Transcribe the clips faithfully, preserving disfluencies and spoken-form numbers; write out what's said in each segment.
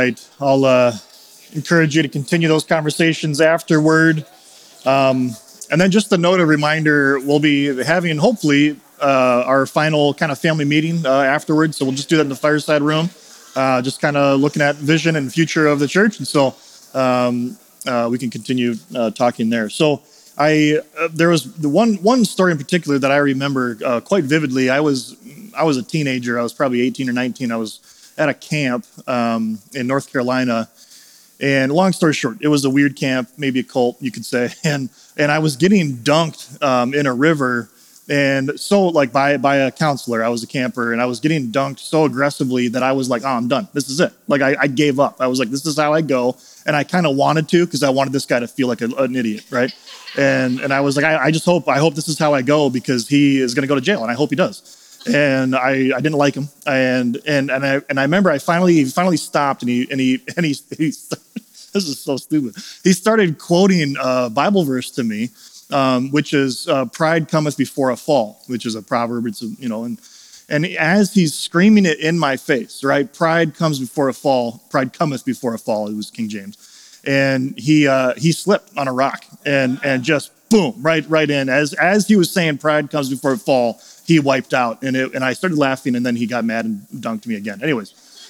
right. I'll uh, encourage you to continue those conversations afterward. Um, and then just a note, a reminder, we'll be having, hopefully, uh, our final kind of family meeting uh, afterwards. So we'll just do that in the fireside room, uh, just kind of looking at vision and future of the church. And so um, uh, we can continue uh, talking there. So I uh, there was the one one story in particular that I remember uh, quite vividly. I was I was a teenager. I was probably eighteen or nineteen. I was at a camp um, in North Carolina. And long story short, it was a weird camp, maybe a cult, you could say. And and I was getting dunked um, in a river, and so like by by a counselor. I was a camper, and I was getting dunked so aggressively that I was like, oh, I'm done. This is it. Like I, I gave up. I was like, this is how I go. And I kind of wanted to, because I wanted this guy to feel like a, an idiot, right? And and I was like, I, I just hope I hope this is how I go, because he is going to go to jail, and I hope he does. And I, I didn't like him, and and and I and I remember I finally he finally stopped, and he and he and he, he this is so stupid. He started quoting a Bible verse to me, um, which is uh, "Pride cometh before a fall," which is a proverb. It's a, you know, and and as he's screaming it in my face, right? Pride comes before a fall. Pride cometh before a fall. It was King James, and he uh, he slipped on a rock and and just boom, right right in as as he was saying, "Pride comes before a fall." He wiped out, and it, and I started laughing, and then he got mad and dunked me again. Anyways,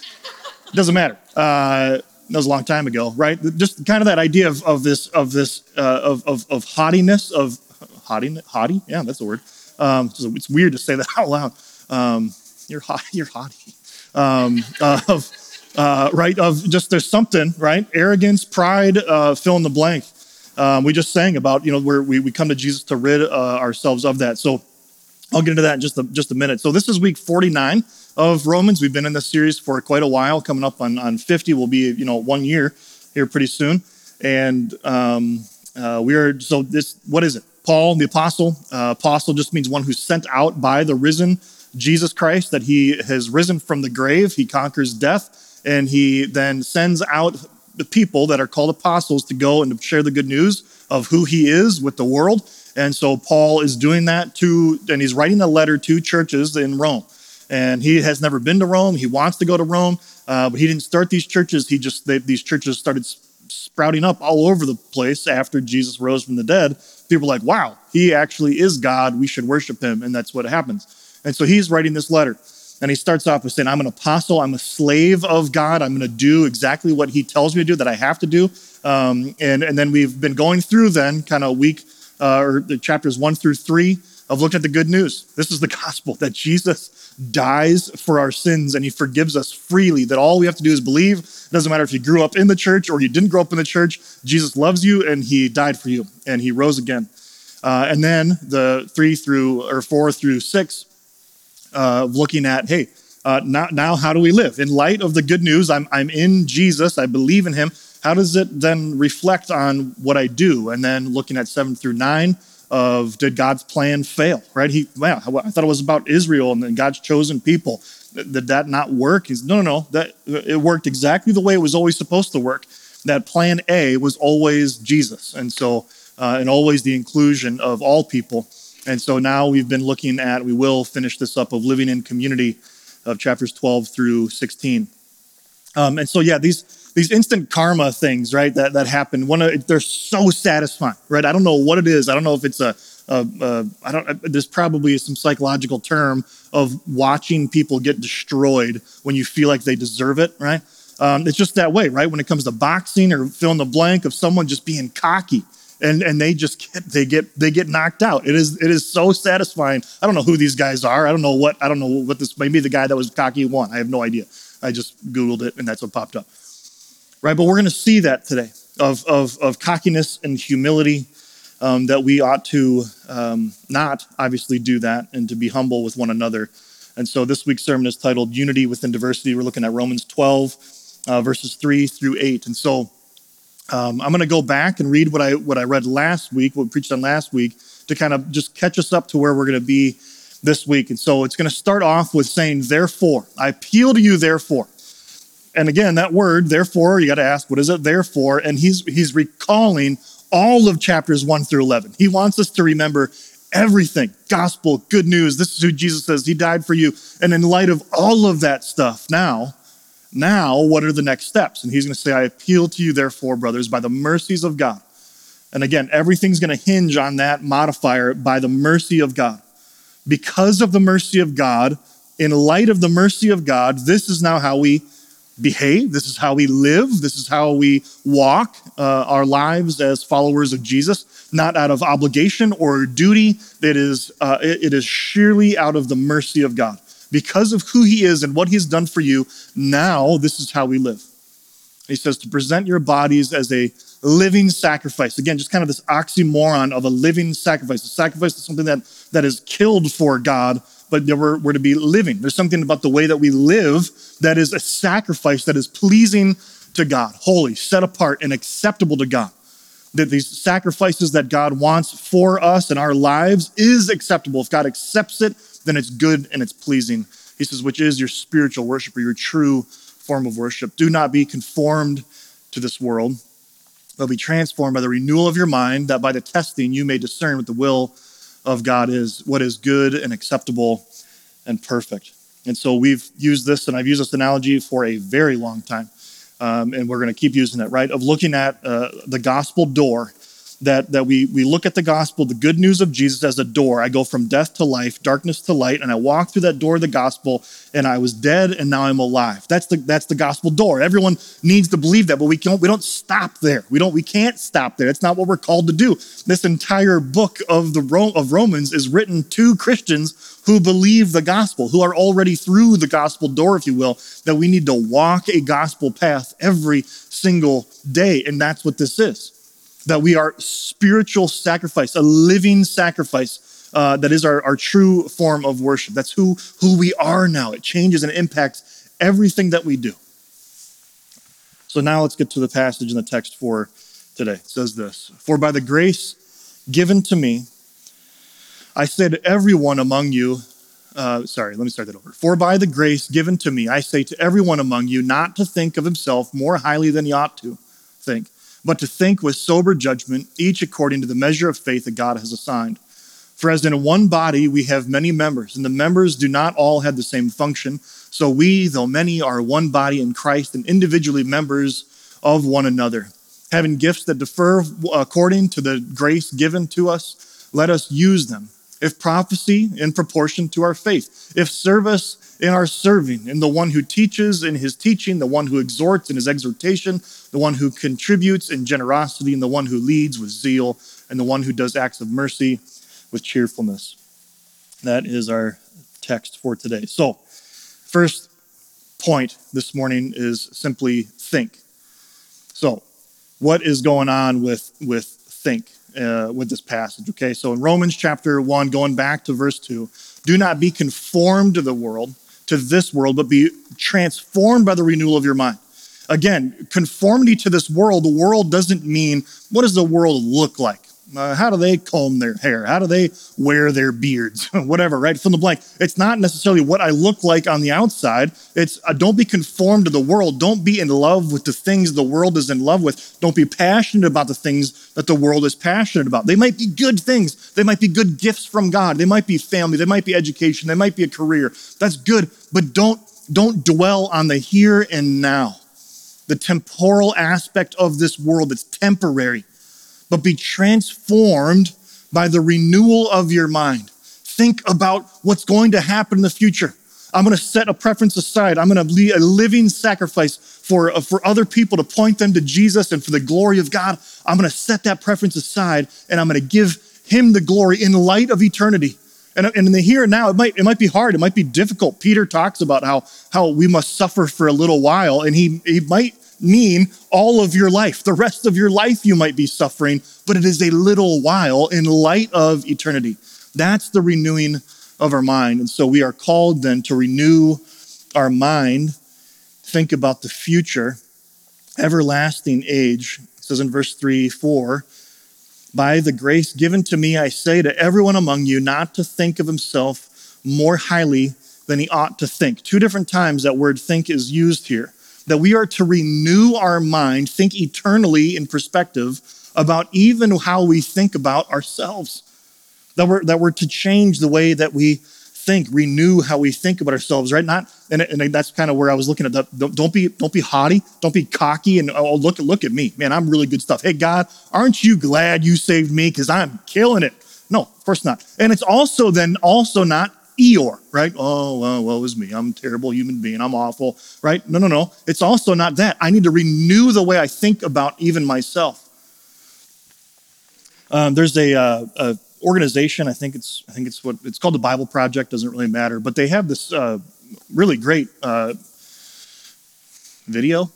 it doesn't matter. Uh, that was a long time ago, right? Just kind of that idea of, of this of this uh, of, of of haughtiness, of haughty, haughty, yeah, that's the word. Um, so it's weird to say that out loud. Um, you're hot, you're haughty. Um, uh, of uh, right of just there's something, right? Arrogance, pride, uh, fill in the blank. Um, we just sang about, you know, where we we come to Jesus to rid uh, ourselves of that. So I'll get into that in just a, just a minute. So this is week forty-nine of Romans. We've been in this series for quite a while. Coming up on, on fifty will be, you know, one year here pretty soon. And um, uh, we are, so this, what is it? Paul, the apostle. Uh, apostle just means one who's sent out by the risen Jesus Christ, that he has risen from the grave. He conquers death, and he then sends out the people that are called apostles to go and to share the good news of who he is with the world. And so Paul is doing that to, and he's writing a letter to churches in Rome. And he has never been to Rome. He wants to go to Rome, uh, but he didn't start these churches. He just, they, these churches started sprouting up all over the place after Jesus rose from the dead. People are like, wow, he actually is God. We should worship him. And that's what happens. And so he's writing this letter. And he starts off with saying, I'm an apostle. I'm a slave of God. I'm going to do exactly what he tells me to do, that I have to do. Um, and, and then we've been going through then kind of week Uh, or the chapters one through three of looking at the good news. This is the gospel, that Jesus dies for our sins and he forgives us freely, that all we have to do is believe. It doesn't matter if you grew up in the church or you didn't grow up in the church. Jesus loves you, and he died for you, and he rose again. Uh, and then the three through, or four through six, uh, looking at, hey, uh, now, now how do we live? In light of the good news, I'm, I'm in Jesus, I believe in him. How does it then reflect on what I do? And then looking at seven through nine of, did God's plan fail, right? He, wow, I thought it was about Israel and then God's chosen people. Did that not work? He's, no, no, no, that, it worked exactly the way it was always supposed to work. That plan A was always Jesus. And so, uh, and always the inclusion of all people. And so now we've been looking at, we will finish this up, of living in community, of chapters twelve through sixteen. Um, and so, yeah, these, These instant karma things, right, that, that happen, one of, they're so satisfying, right? I don't know what it is. I don't know if it's a, a, a I don't, there's probably some psychological term of watching people get destroyed when you feel like they deserve it, right? Um, it's just that way, right? When it comes to boxing or fill in the blank of someone just being cocky and, and they just get, they get, they get knocked out. It is, it is so satisfying. I don't know who these guys are. I don't know what, I don't know what this, maybe the guy that was cocky won. I have no idea. I just Googled it and that's what popped up. Right, but we're going to see that today, of of, of cockiness and humility, um, that we ought to um, not obviously do that, and to be humble with one another. And so this week's sermon is titled Unity Within Diversity. We're looking at Romans twelve, uh, verses three through eight. And so um, I'm going to go back and read what I what I read last week, what we preached on last week, to kind of just catch us up to where we're going to be this week. And so it's going to start off with saying, therefore, I appeal to you, therefore. And again, that word, therefore, you got to ask, what is it there for? And he's he's recalling all of chapters one through eleven. He wants us to remember everything. Gospel, good news. This is who Jesus says. He died for you. And in light of all of that stuff, now, Now, what are the next steps? And he's going to say, I appeal to you, therefore, brothers, by the mercies of God. And again, everything's going to hinge on that modifier, by the mercy of God. Because of the mercy of God, in light of the mercy of God, this is now how we behave. This is how we live. This is how we walk uh, our lives as followers of Jesus, not out of obligation or duty. It is, uh, it, it is sheerly out of the mercy of God. Because of who he is and what he's done for you, now this is how we live. He says to present your bodies as a living sacrifice. Again, just kind of this oxymoron of a living sacrifice. A sacrifice is something that, that is killed for God, but we're, we're to be living. There's something about the way that we live that is a sacrifice that is pleasing to God, holy, set apart, and acceptable to God. That these sacrifices that God wants for us in our lives is acceptable. If God accepts it, then it's good and it's pleasing. He says, which is your spiritual worship or your true form of worship. Do not be conformed to this world, but be transformed by the renewal of your mind, that by the testing you may discern what the will of God is, what is good and acceptable and perfect. And so we've used this, and I've used this analogy for a very long time, um, and we're going to keep using it, right? Of looking at uh, the gospel door, that, that we, we look at the gospel, the good news of Jesus as a door. I go from death to life, darkness to light, and I walk through that door of the gospel, and I was dead, and now I'm alive. That's the that's the gospel door. Everyone needs to believe that, but we don't we don't stop there. We don't we can't stop there. It's not what we're called to do. This entire book of the of Romans is written to Christians who believe the gospel, who are already through the gospel door, if you will, that we need to walk a gospel path every single day, and that's what this is. That we are spiritual sacrifice, a living sacrifice uh, that is our, our true form of worship. That's who, who we are now. It changes and impacts everything that we do. So now let's get to the passage in the text for today. It says this, for by the grace given to me, I say to everyone among you, uh, sorry, let me start that over. For by the grace given to me, I say to everyone among you not to think of himself more highly than he ought to think, but to think with sober judgment, each according to the measure of faith that God has assigned. For as in one body we have many members, and the members do not all have the same function, so we, though many, are one body in Christ and individually members of one another. Having gifts that differ according to the grace given to us, let us use them. If prophecy, in proportion to our faith. If service, in our serving. In the one who teaches in his teaching, the one who exhorts in his exhortation, the one who contributes in generosity, and the one who leads with zeal, and the one who does acts of mercy with cheerfulness. That is our text for today. So, first point this morning is simply think. So, what is going on with, with think? Uh, with this passage, okay? So in Romans chapter one, going back to verse two, do not be conformed to the world, to this world, but be transformed by the renewal of your mind. Again, conformity to this world, the world doesn't mean, what does the world look like? Uh, how do they comb their hair? How do they wear their beards? Whatever, right? Fill in the blank. It's not necessarily what I look like on the outside. It's uh, don't be conformed to the world. Don't be in love with the things the world is in love with. Don't be passionate about the things that the world is passionate about. They might be good things. They might be good gifts from God. They might be family. They might be education. They might be a career. That's good, but don't, don't dwell on the here and now, the temporal aspect of this world that's temporary. But be transformed by the renewal of your mind. Think about what's going to happen in the future. I'm going to set a preference aside. I'm going to be a living sacrifice for, uh, for other people to point them to Jesus and for the glory of God. I'm going to set that preference aside, and I'm going to give him the glory in light of eternity. And, and in the here and now, it might, it might be hard. It might be difficult. Peter talks about how, how we must suffer for a little while, and he, he might mean all of your life. The rest of your life you might be suffering, but it is a little while in light of eternity. That's the renewing of our mind. And so we are called then to renew our mind, think about the future, everlasting age. It says in verse three, four, by the grace given to me, I say to everyone among you not to think of himself more highly than he ought to think. Two different times that word think is used here. That we are to renew our mind, think eternally in perspective about even how we think about ourselves. That we're, that we're to change the way that we think, renew how we think about ourselves, right? Not, and, and that's kind of where I was looking at that. Don't, don't be, don't be haughty. Don't be cocky. And oh, look, look at me, man, I'm really good stuff. Hey, God, aren't you glad you saved me? Cause I'm killing it. No, of course not. And it's also then also not Eeyore, right? Oh, well, woe is me. I'm a terrible human being. I'm awful, right? No, no, no. It's also not that. I need to renew the way I think about even myself. Um, there's a, uh, a organization, I think it's I think it's what it's called, the Bible Project, doesn't really matter, but they have this uh, really great uh, video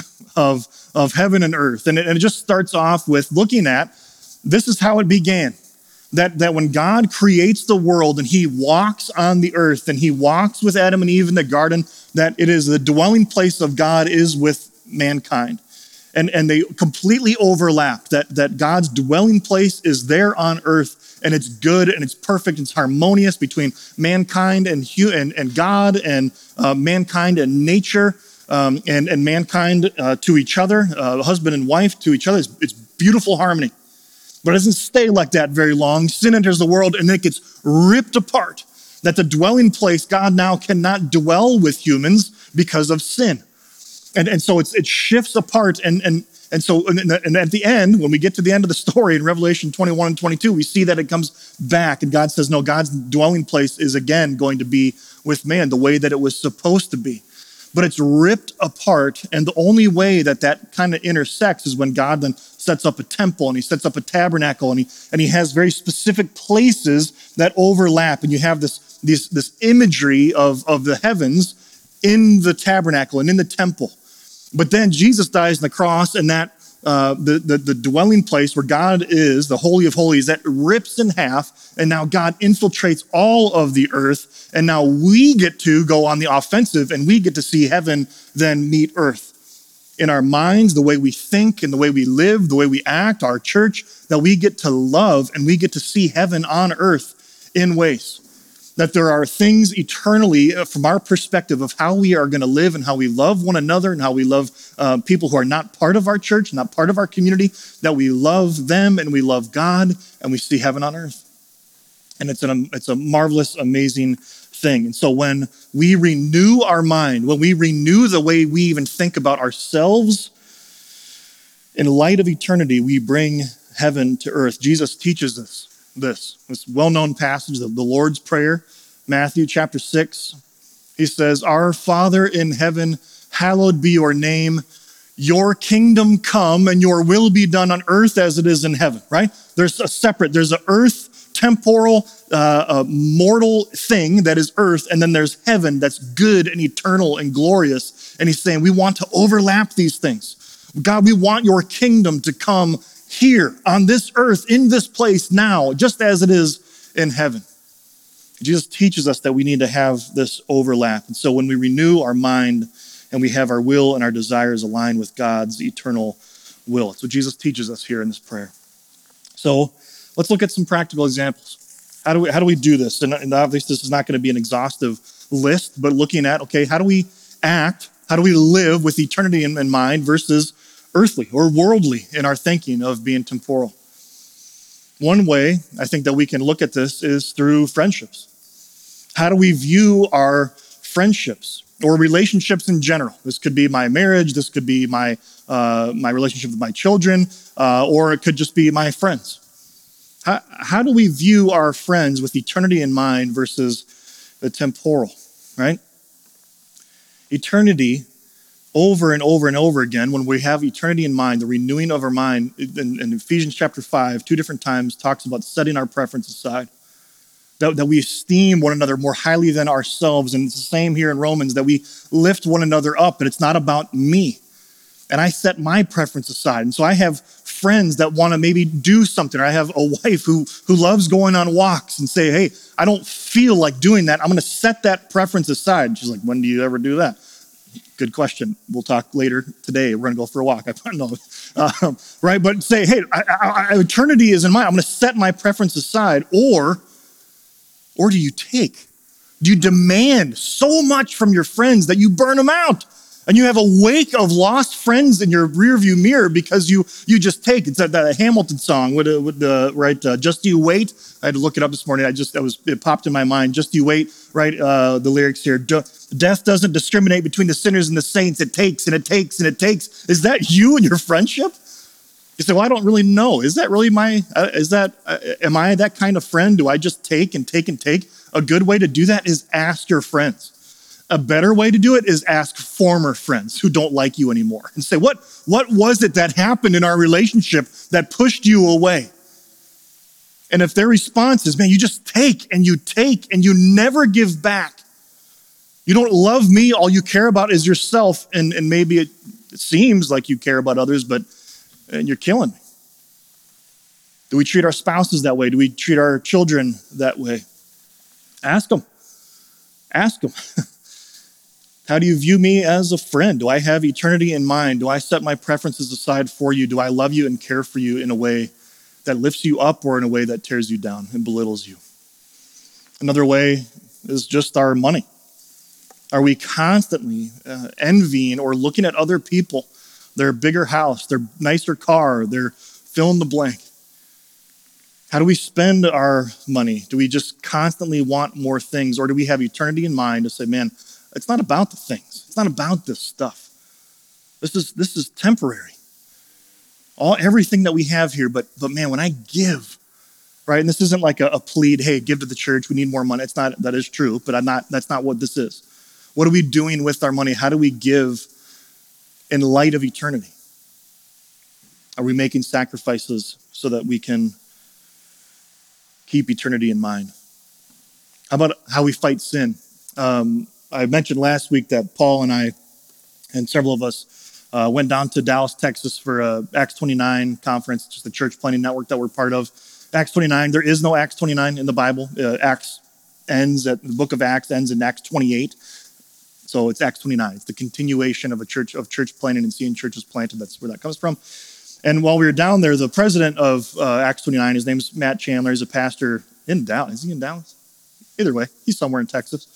of of heaven and earth, and it, and it just starts off with looking at this is how it began. That that when God creates the world and he walks on the earth and he walks with Adam and Eve in the garden, that it is the dwelling place of God is with mankind. And, and they completely overlap, that, that God's dwelling place is there on earth, and it's good and it's perfect, it's harmonious between mankind and and, and God, and uh, mankind and nature, um, and, and mankind uh, to each other, uh, husband and wife to each other. It's, it's beautiful harmony. But it doesn't stay like that very long. Sin enters the world and it gets ripped apart. That the dwelling place, God now cannot dwell with humans because of sin. And, and so it's, it shifts apart. And, and, and so and, and at the end, when we get to the end of the story in Revelation twenty-one and twenty-two, we see that it comes back and God says, no, God's dwelling place is again going to be with man the way that it was supposed to be. But it's ripped apart. And the only way that that kind of intersects is when God then sets up a temple and he sets up a tabernacle, and he, and he has very specific places that overlap. And you have this, this, this imagery of, of the heavens in the tabernacle and in the temple. But then Jesus dies on the cross, and that uh, the, the, the dwelling place where God is, the Holy of Holies, that rips in half, and now God infiltrates all of the earth, and now we get to go on the offensive, and we get to see heaven then meet earth. In our minds, the way we think and the way we live, the way we act, our church, that we get to love and we get to see heaven on earth in ways. That there are things eternally from our perspective of how we are going to live and how we love one another and how we love uh, people who are not part of our church, not part of our community, that we love them and we love God and we see heaven on earth. And it's, an, it's a marvelous, amazing thing. And so when we renew our mind, when we renew the way we even think about ourselves, in light of eternity, we bring heaven to earth. Jesus teaches us this, this well-known passage of the Lord's Prayer, Matthew chapter six. He says, "Our Father in heaven, hallowed be your name. Your kingdom come and your will be done on earth as it is in heaven," right? There's a separate, there's an earth, temporal, uh, a mortal thing that is earth, and then there's heaven that's good and eternal and glorious. And he's saying, we want to overlap these things. God, we want your kingdom to come here on this earth, in this place now, just as it is in heaven. Jesus teaches us that we need to have this overlap. And so when we renew our mind and we have our will and our desires aligned with God's eternal will, that's what Jesus teaches us here in this prayer. So let's look at some practical examples. How do we, how do we do this? And, and obviously this is not going to be an exhaustive list, but looking at, okay, how do we act? How do we live with eternity in, in mind versus earthly or worldly in our thinking of being temporal? One way I think that we can look at this is through friendships. How do we view our friendships or relationships in general? This could be my marriage, this could be my uh, my relationship with my children, uh, or it could just be my friends. How, how do we view our friends with eternity in mind versus the temporal, right? Eternity, over and over and over again, when we have eternity in mind, the renewing of our mind, in, in Ephesians chapter five, two different times talks about setting our preference aside, that, that we esteem one another more highly than ourselves. And it's the same here in Romans, that we lift one another up, but it's not about me. And I set my preference aside. And so I have friends that want to maybe do something. Or I have a wife who, who loves going on walks and say, hey, I don't feel like doing that. I'm going to set that preference aside. And she's like, when do you ever do that? Good question. We'll talk later today. We're going to go for a walk. I don't know. Um, right? But say, hey, I, I, I, eternity is in mind. I'm going to set my preference aside. Or, or do you take? Do you demand so much from your friends that you burn them out? And you have a wake of lost friends in your rearview mirror because you you just take, it's that, that Hamilton song, with, with the, right, uh, Just You Wait. I had to look it up this morning. I just, that was, it popped in my mind. Just You Wait, right, uh, the lyrics here. Death doesn't discriminate between the sinners and the saints. It takes and it takes and it takes. Is that you and your friendship? You say, well, I don't really know. Is that really my, uh, is that, uh, am I that kind of friend? Do I just take and take and take? A good way to do that is ask your friends. A better way to do it is ask former friends who don't like you anymore and say, what, what was it that happened in our relationship that pushed you away? And if their response is, man, you just take and you take and you never give back. You don't love me. All you care about is yourself. And, and maybe it, it seems like you care about others, but and you're killing me. Do we treat our spouses that way? Do we treat our children that way? Ask them. Ask them. How do you view me as a friend? Do I have eternity in mind? Do I set my preferences aside for you? Do I love you and care for you in a way that lifts you up or in a way that tears you down and belittles you? Another way is just our money. Are we constantly uh, envying or looking at other people, their bigger house, their nicer car, their fill in the blank? How do we spend our money? Do we just constantly want more things, or do we have eternity in mind to say, man, it's not about the things. It's not about this stuff. This is this is temporary. All everything that we have here, but but man, when I give, right? And this isn't like a, a plead, hey, give to the church, we need more money. It's not, that is true, but I'm not, that's not what this is. What are we doing with our money? How do we give in light of eternity? Are we making sacrifices so that we can keep eternity in mind? How about how we fight sin? Um, I mentioned last week that Paul and I and several of us uh, went down to Dallas, Texas for a Acts twenty-nine conference, just the church planning network that we're part of. Acts twenty-nine, there is no Acts twenty-nine in the Bible. Uh, Acts ends at, the book of Acts ends in Acts twenty-eight. So it's Acts twenty-nine. It's the continuation of a church, of church planting and seeing churches planted. That's where that comes from. And while we were down there, the president of uh, Acts twenty-nine, his name's Matt Chandler. He's a pastor in Dallas. Is he in Dallas? Either way, he's somewhere in Texas.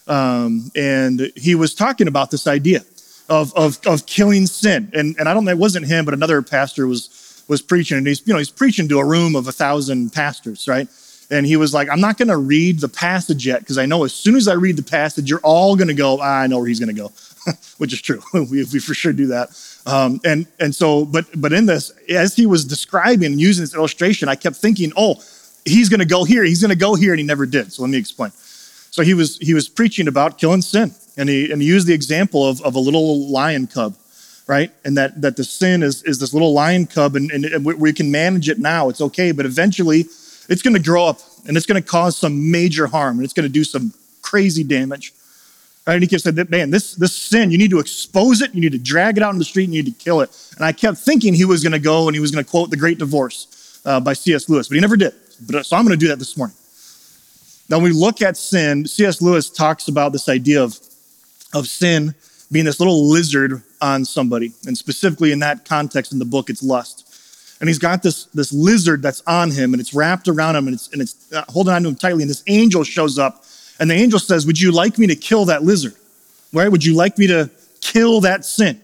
Um, and he was talking about this idea of, of, of killing sin. And, and I don't know, it wasn't him, but another pastor was, was preaching. And he's, you know, he's preaching to a room of a thousand pastors, right? And he was like, I'm not going to read the passage yet, because I know as soon as I read the passage, you're all going to go, ah, I know where he's going to go, which is true. we, we for sure do that. Um, and, and so, but, but in this, as he was describing and using this illustration, I kept thinking, oh, he's going to go here. He's going to go here. And he never did. So let me explain. So he was he was preaching about killing sin, and he and he used the example of, of a little lion cub, right? And that that the sin is is this little lion cub, and, and, and we can manage it now. It's okay, but eventually it's going to grow up, and it's going to cause some major harm, and it's going to do some crazy damage. Right? And he kept saying, man, this this sin, you need to expose it, you need to drag it out in the street, and you need to kill it. And I kept thinking he was going to go and he was going to quote The Great Divorce uh, by C S Lewis, but he never did. But so I'm going to do that this morning. Now, when we look at sin, C S Lewis talks about this idea of, of sin being this little lizard on somebody. And specifically in that context in the book, it's lust. And he's got this, this lizard that's on him, and it's wrapped around him, and it's, and it's uh, holding on to him tightly. And this angel shows up, and the angel says, would you like me to kill that lizard? Right? Would you like me to kill that sin?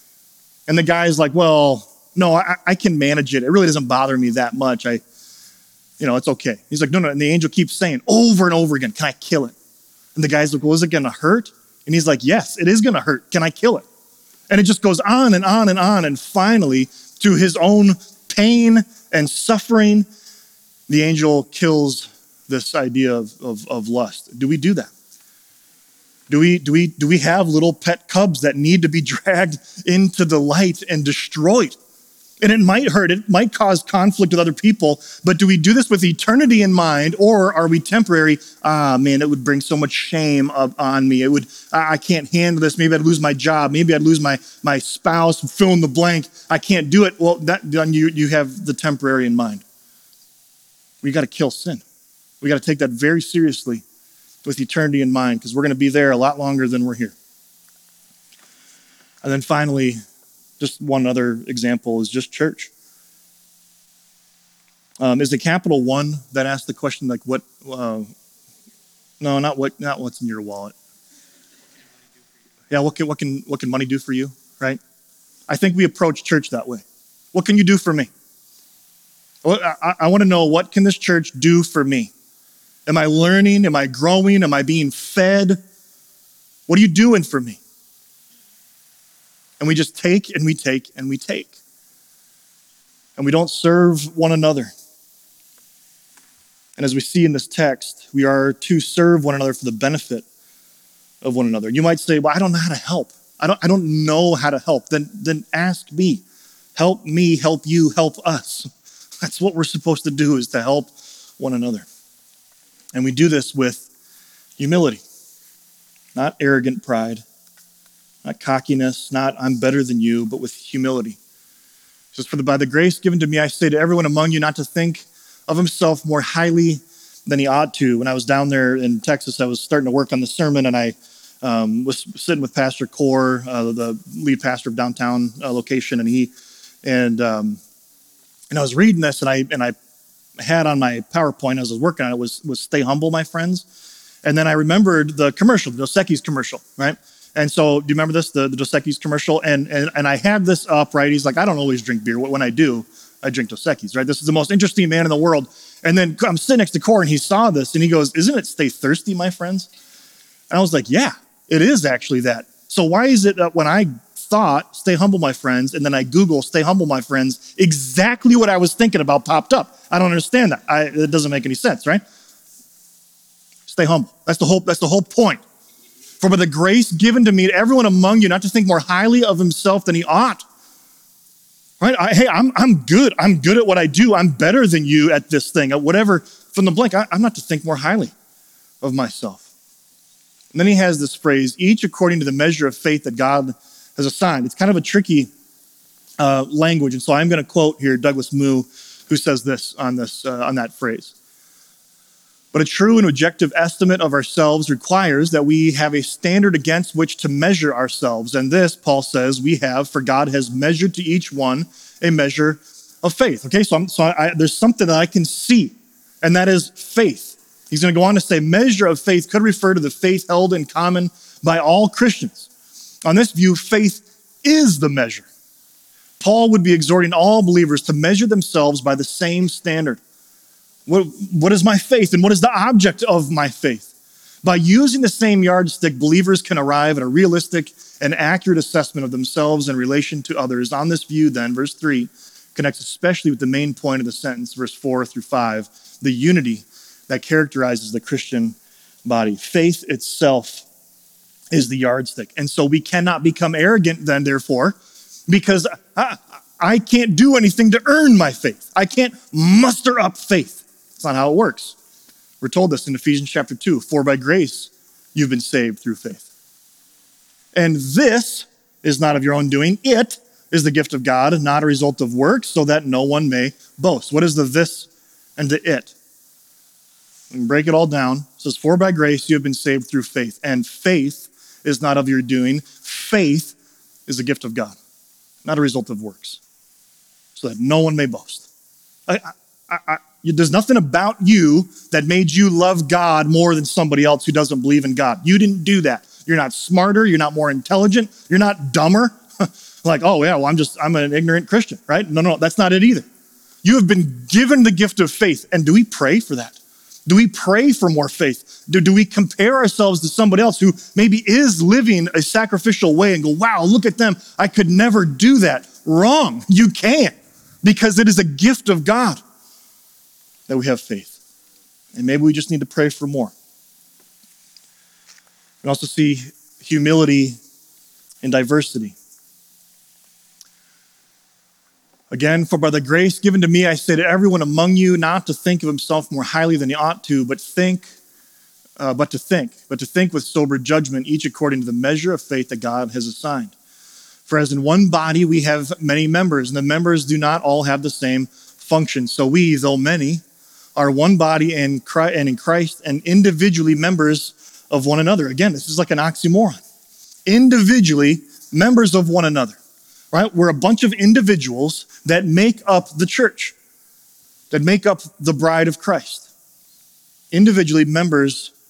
And the guy's like, well, no, I, I can manage it. It really doesn't bother me that much. I... You know, it's okay. He's like, no, no. And the angel keeps saying over and over again, can I kill it? And the guy's like, well, is it going to hurt? And he's like, yes, it is going to hurt. Can I kill it? And it just goes on and on and on. And finally, to his own pain and suffering, the angel kills this idea of, of, of lust. Do we do that? Do we, do we, do we have little pet cubs that need to be dragged into the light and destroyed? And it might hurt, it might cause conflict with other people, but do we do this with eternity in mind, or are we temporary? Ah, man, it would bring so much shame up on me. It would, I can't handle this. Maybe I'd lose my job. Maybe I'd lose my, my spouse, fill in the blank. I can't do it. Well, that, then you, you have the temporary in mind. We got to kill sin. We got to take that very seriously with eternity in mind, because we're going to be there a lot longer than we're here. And then finally, just one other example is just church. Um, is the Capital One that asked the question, like, what, uh, no, not what, not what's in your wallet. Yeah, what can, what can, what can money do for you, right? I think we approach church that way. What can you do for me? I, I want to know, what can this church do for me? Am I learning? Am I growing? Am I being fed? What are you doing for me? And we just take and we take and we take. And we don't serve one another. And as we see in this text, we are to serve one another for the benefit of one another. You might say, well, I don't know how to help. I don't, I don't know how to help. Then, then ask me. Help me, help you, help us. That's what we're supposed to do, is to help one another. And we do this with humility, not arrogant pride, not cockiness, not I'm better than you, but with humility. It says, for the, by the grace given to me, I say to everyone among you not to think of himself more highly than he ought to. When I was down there in Texas, I was starting to work on the sermon, and I um, was sitting with Pastor Core, uh, the lead pastor of downtown uh, location, and he, and um, and I was reading this, and I and I had on my PowerPoint as I was working on it was was stay humble, my friends. And then I remembered the commercial, the Dos Equis commercial, right? And so, do you remember this, the, the Dos Equis commercial? And, and and I had this up, right? He's like, I don't always drink beer. When I do, I drink Dos Equis, right? This is the most interesting man in the world. And then I'm sitting next to Core, and he saw this, and he goes, isn't it stay thirsty, my friends? And I was like, yeah, it is actually that. So why is it that when I thought, stay humble, my friends, and then I Google, stay humble, my friends, exactly what I was thinking about popped up? I don't understand that. I, it doesn't make any sense, right? Stay humble. That's the whole, that's the whole point. For by the grace given to me, to everyone among you, not to think more highly of himself than he ought. Right? I, hey, I'm I'm good. I'm good at what I do. I'm better than you at this thing, at whatever, from the blank. I, I'm not to think more highly of myself. And then he has this phrase, each according to the measure of faith that God has assigned. It's kind of a tricky uh, language. And so I'm going to quote here Douglas Moo, who says this on this uh, on that phrase. But a true and objective estimate of ourselves requires that we have a standard against which to measure ourselves. And this, Paul says, we have, for God has measured to each one a measure of faith. Okay, so, I'm, so I, there's something that I can see, and that is faith. He's going to go on to say, measure of faith could refer to the faith held in common by all Christians. On this view, faith is the measure. Paul would be exhorting all believers to measure themselves by the same standard. What, what is my faith, and what is the object of my faith? By using the same yardstick, believers can arrive at a realistic and accurate assessment of themselves in relation to others. On this view, then, verse three connects especially with the main point of the sentence, verse four through five, the unity that characterizes the Christian body. Faith itself is the yardstick. And so we cannot become arrogant then, therefore, because I, I can't do anything to earn my faith. I can't muster up faith. That's not how it works. We're told this in Ephesians chapter two, for by grace you've been saved through faith. And this is not of your own doing. It is the gift of God, not a result of works, so that no one may boast. What is the this and the it? We can break it all down. It says, for by grace you have been saved through faith. And faith is not of your doing. Faith is a gift of God, not a result of works, so that no one may boast. I, I, I, There's nothing about you that made you love God more than somebody else who doesn't believe in God. You didn't do that. You're not smarter. You're not more intelligent. You're not dumber. Like, oh yeah, well, I'm just, I'm an ignorant Christian, right? No, no, that's not it either. You have been given the gift of faith. And do we pray for that? Do we pray for more faith? Do, do we compare ourselves to somebody else who maybe is living a sacrificial way and go, wow, look at them. I could never do that. Wrong. You can't, because it is a gift of God that we have faith. And maybe we just need to pray for more. We also see humility and diversity. Again, for by the grace given to me, I say to everyone among you not to think of himself more highly than he ought to, but think, uh, but to think, but to think with sober judgment, each according to the measure of faith that God has assigned. For as in one body we have many members, and the members do not all have the same function. So we, though many, are one body in Christ, and in Christ, and individually members of one another. Again, this is like an oxymoron. Individually members of one another, right? We're a bunch of individuals that make up the church, that make up the bride of Christ. Individually members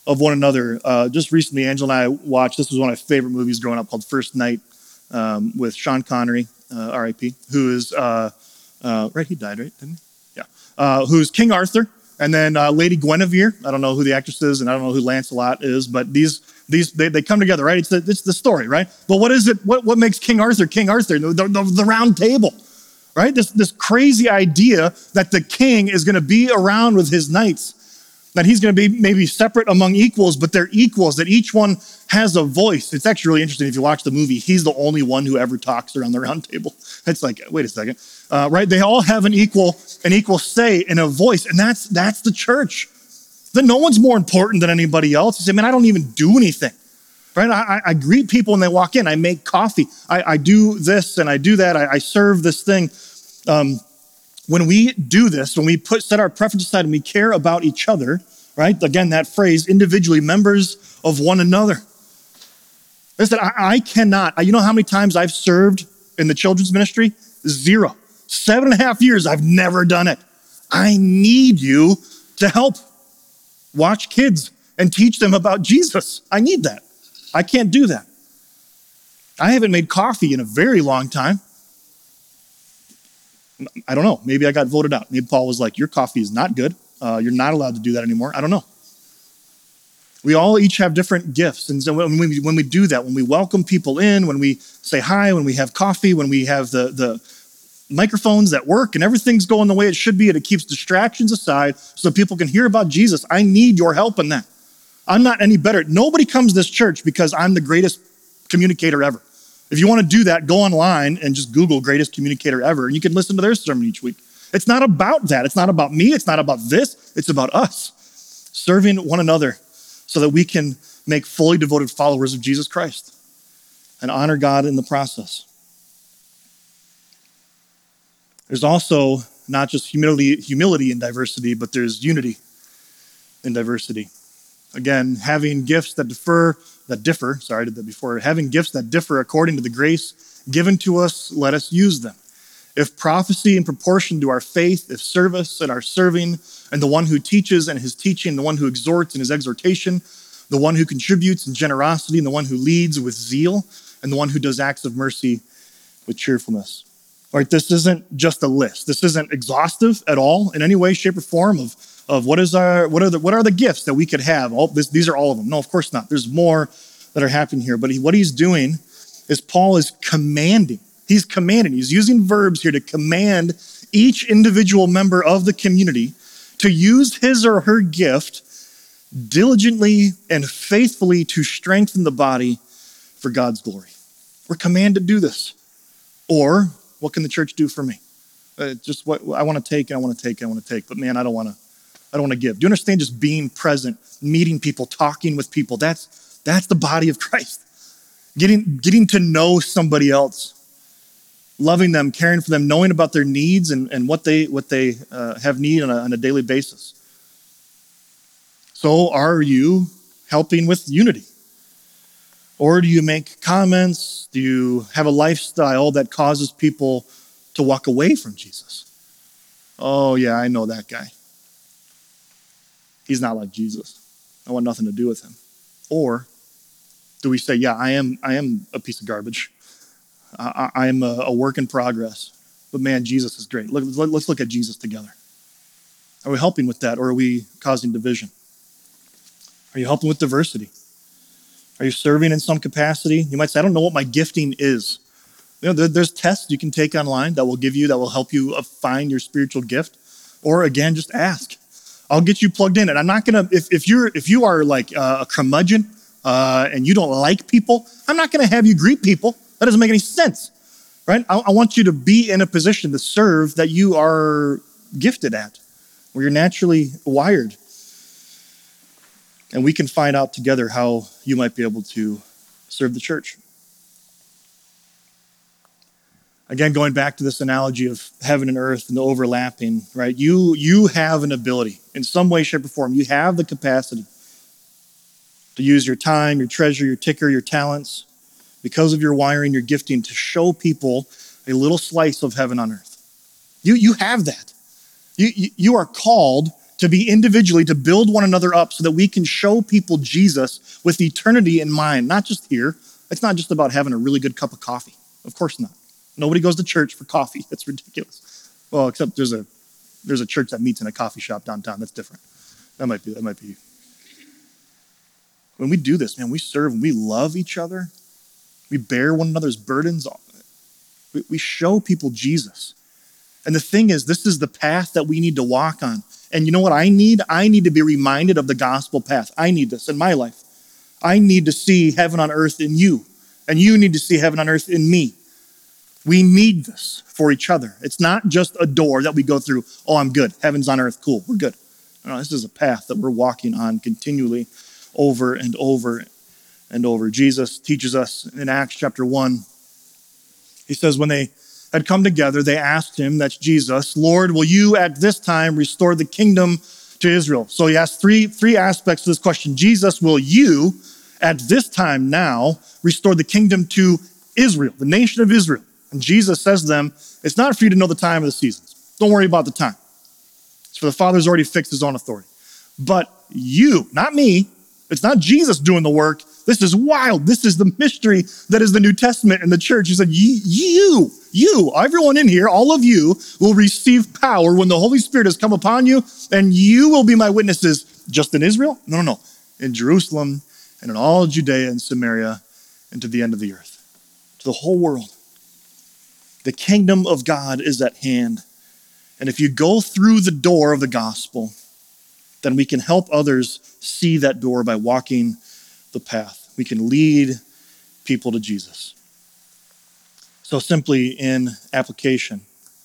of one another. Uh, just recently, Angela and I watched, this was one of my favorite movies growing up, called First Night, um, with Sean Connery, uh, R I P, who is, uh, uh, right, he died, right, didn't he? Yeah. Uh, who's King Arthur, and then uh, Lady Guinevere. I don't know who the actress is, and I don't know who Lancelot is, but these, these they, they come together, right? It's the, it's the story, right? But what is it, what, what makes King Arthur King Arthur? The, the, the round table, right? This, this crazy idea that the king is going to be around with his knights, that he's going to be maybe separate among equals, but they're equals, that each one has a voice. It's actually really interesting if you watch the movie. He's the only one who ever talks around the round table. It's like, wait a second, uh, right? They all have an equal an equal say and a voice, and that's that's the church. That no one's more important than anybody else. You say, man, I don't even do anything, right? I, I greet people when they walk in. I make coffee. I, I do this and I do that. I, I serve this thing. Um, When we do this, when we put set our preferences aside and we care about each other, right? Again, that phrase, individually, members of one another. Listen, I, I cannot, you know how many times I've served in the children's ministry? Zero. Seven and a half years, I've never done it. I need you to help watch kids and teach them about Jesus. I need that. I can't do that. I haven't made coffee in a very long time. I don't know. Maybe I got voted out. Maybe Paul was like, your coffee is not good. Uh, you're not allowed to do that anymore. I don't know. We all each have different gifts. And so when we, when we do that, when we welcome people in, when we say hi, when we have coffee, when we have the, the microphones that work and everything's going the way it should be, and it keeps distractions aside so people can hear about Jesus, I need your help in that. I'm not any better. Nobody comes to this church because I'm the greatest communicator ever. If you want to do that, go online and just Google greatest communicator ever, and you can listen to their sermon each week. It's not about that. It's not about me. It's not about this. It's about us serving one another so that we can make fully devoted followers of Jesus Christ and honor God in the process. There's also not just humility, humility in diversity, but there's unity in diversity. Again, having gifts that differ, that differ, sorry, I did that before, having gifts that differ according to the grace given to us, let us use them. If prophecy in proportion to our faith, if service and our serving, and the one who teaches and his teaching, the one who exhorts in his exhortation, the one who contributes in generosity, and the one who leads with zeal, and the one who does acts of mercy with cheerfulness. All right, this isn't just a list. This isn't exhaustive at all in any way, shape, or form of of what is our, what are the, what are the gifts that we could have? All this, these are all of them. No, of course not. There's more that are happening here. But he, what he's doing is Paul is commanding. He's commanding. He's using verbs here to command each individual member of the community to use his or her gift diligently and faithfully to strengthen the body for God's glory. We're commanded to do this. Or what can the church do for me? Uh, just what I want to take and I want to take and I want to take. But man, I don't want to. I don't want to give. Do you understand just being present, meeting people, talking with people? That's that's the body of Christ. Getting, getting to know somebody else, loving them, caring for them, knowing about their needs and, and what they what they uh, have need on a, on a daily basis. So are you helping with unity? Or do you make comments? Do you have a lifestyle that causes people to walk away from Jesus? Oh yeah, I know that guy. He's not like Jesus. I want nothing to do with him. Or do we say, yeah, I am I am a piece of garbage. I, I am a, a work in progress. But man, Jesus is great. Look, let's look at Jesus together. Are we helping with that, or are we causing division? Are you helping with diversity? Are you serving in some capacity? You might say, I don't know what my gifting is. You know, there, there's tests you can take online that will give you, that will help you find your spiritual gift. Or again, just ask. I'll get you plugged in. And I'm not going to, if, if you're, if you are like uh, a curmudgeon uh, and you don't like people, I'm not going to have you greet people. That doesn't make any sense, right? I, I want you to be in a position to serve that you are gifted at, where you're naturally wired. And we can find out together how you might be able to serve the church. Again, going back to this analogy of heaven and earth and the overlapping, right? You, you have an ability in some way, shape, or form. You have the capacity to use your time, your treasure, your ticker, your talents, because of your wiring, your gifting, to show people a little slice of heaven on earth. You, you have that. You, you, you are called to be individually, to build one another up so that we can show people Jesus with eternity in mind, not just here. It's not just about having a really good cup of coffee. Of course not. Nobody goes to church for coffee. That's ridiculous. Well, except there's a there's a church that meets in a coffee shop downtown. That's different. That might be, that might be. When we do this, man, we serve and we love each other. We bear one another's burdens. We, we show people Jesus. And the thing is, this is the path that we need to walk on. And you know what I need? I need to be reminded of the gospel path. I need this in my life. I need to see heaven on earth in you. And you need to see heaven on earth in me. We need this for each other. It's not just a door that we go through. Oh, I'm good. Heaven's on earth. Cool. We're good. No, this is a path that we're walking on continually over and over and over. Jesus teaches us in Acts chapter one. He says, when they had come together, they asked him, that's Jesus, Lord, will you at this time restore the kingdom to Israel? So he asked three, three aspects to this question. Jesus, will you at this time now restore the kingdom to Israel, the nation of Israel? And Jesus says to them, it's not for you to know the time of the seasons. Don't worry about the time. It's for the Father's already fixed his own authority. But you, not me, it's not Jesus doing the work. This is wild. This is the mystery that is the New Testament and the church. He said, you, you, everyone in here, all of you will receive power when the Holy Spirit has come upon you, and you will be my witnesses just in Israel? No, no, no. In Jerusalem and in all Judea and Samaria and to the end of the earth, to the whole world. The kingdom of God is at hand. And if you go through the door of the gospel, then we can help others see that door by walking the path. We can lead people to Jesus. So simply in application,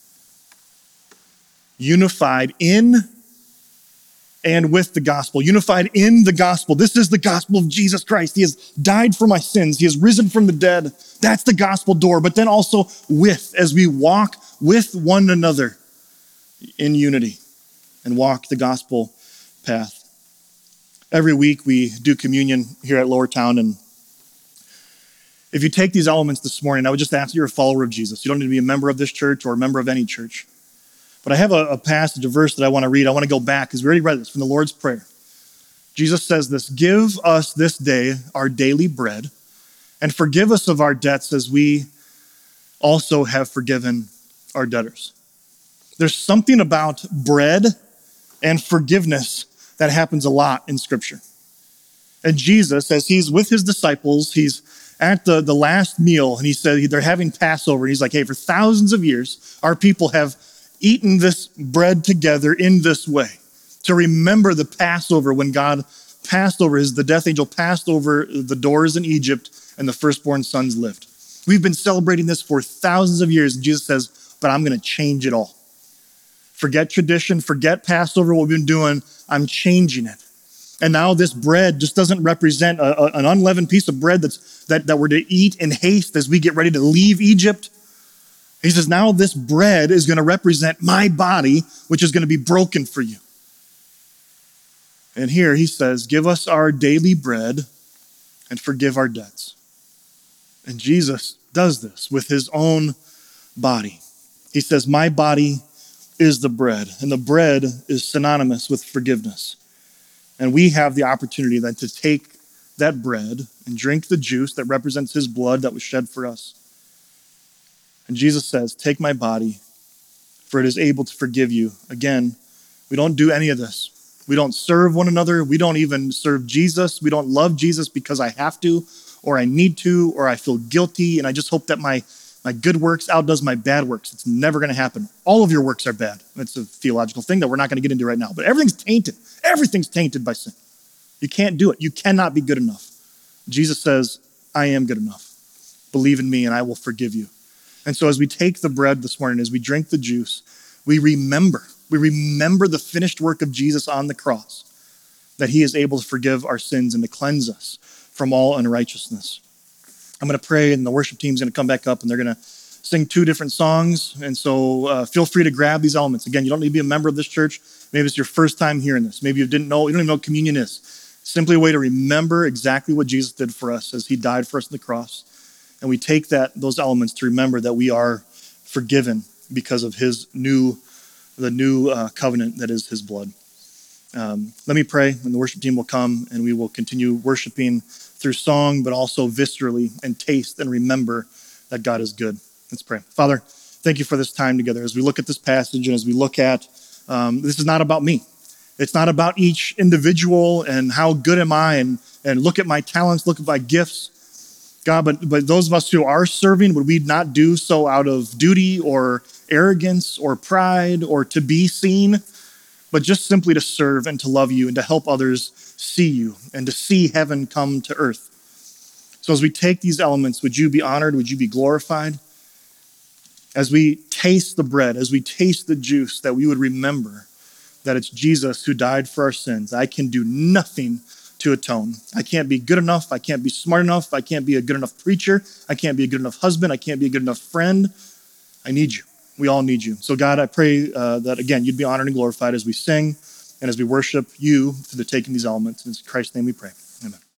unified in and with the gospel, unified in the gospel. This is the gospel of Jesus Christ. He has died for my sins. He has risen from the dead. That's the gospel door. But then also with, as we walk with one another in unity and walk the gospel path. Every week we do communion here at Lower Town, and if you take these elements this morning, I would just ask that you're a follower of Jesus. You don't need to be a member of this church or a member of any church. But I have a, a passage, a verse that I want to read. I want to go back because we already read this from the Lord's Prayer. Jesus says this, give us this day our daily bread and forgive us of our debts as we also have forgiven our debtors. There's something about bread and forgiveness that happens a lot in Scripture. And Jesus, as he's with his disciples, he's at the, the last meal, and he said they're having Passover. And he's like, hey, for thousands of years, our people have eaten this bread together in this way to remember the Passover when God passed over, his, the death angel passed over the doors in Egypt and the firstborn sons lived. We've been celebrating this for thousands of years. And Jesus says, but I'm going to change it all. Forget tradition, forget Passover, what we've been doing. I'm changing it. And now this bread just doesn't represent a, a, an unleavened piece of bread that's, that, that we're to eat in haste as we get ready to leave Egypt. He says, now this bread is going to represent my body, which is going to be broken for you. And here he says, give us our daily bread and forgive our debts. And Jesus does this with his own body. He says, my body is the bread, and the bread is synonymous with forgiveness. And we have the opportunity then to take that bread and drink the juice that represents his blood that was shed for us. And Jesus says, take my body, for it is able to forgive you. Again, we don't do any of this. We don't serve one another. We don't even serve Jesus. We don't love Jesus because I have to, or I need to, or I feel guilty, and I just hope that my, my good works outdoes my bad works. It's never going to happen. All of your works are bad. It's a theological thing that we're not going to get into right now, but everything's tainted. Everything's tainted by sin. You can't do it. You cannot be good enough. Jesus says, I am good enough. Believe in me and I will forgive you. And so as we take the bread this morning, as we drink the juice, we remember, we remember the finished work of Jesus on the cross, that he is able to forgive our sins and to cleanse us from all unrighteousness. I'm going to pray, and the worship team's going to come back up, and they're going to sing two different songs. And so uh, feel free to grab these elements. Again, you don't need to be a member of this church. Maybe it's your first time hearing this. Maybe you didn't know, you don't even know what communion is. Simply a way to remember exactly what Jesus did for us as he died for us on the cross. And we take that those elements to remember that we are forgiven because of his new, the new uh, covenant that is his blood. Um, let me pray, and the worship team will come, and we will continue worshiping through song, but also viscerally and taste and remember that God is good. Let's pray. Father, thank you for this time together. As we look at this passage and as we look at, um, this is not about me. It's not about each individual and how good am I, and, and look at my talents, look at my gifts. God, but, but those of us who are serving, would we not do so out of duty or arrogance or pride or to be seen, but just simply to serve and to love you and to help others see you and to see heaven come to earth. So as we take these elements, would you be honored? Would you be glorified? As we taste the bread, as we taste the juice, that we would remember that it's Jesus who died for our sins. I can do nothing to atone. I can't be good enough. I can't be smart enough. I can't be a good enough preacher. I can't be a good enough husband. I can't be a good enough friend. I need you. We all need you. So God, I pray uh, that, again, you'd be honored and glorified as we sing and as we worship you through the taking these elements. In Christ's name we pray. Amen.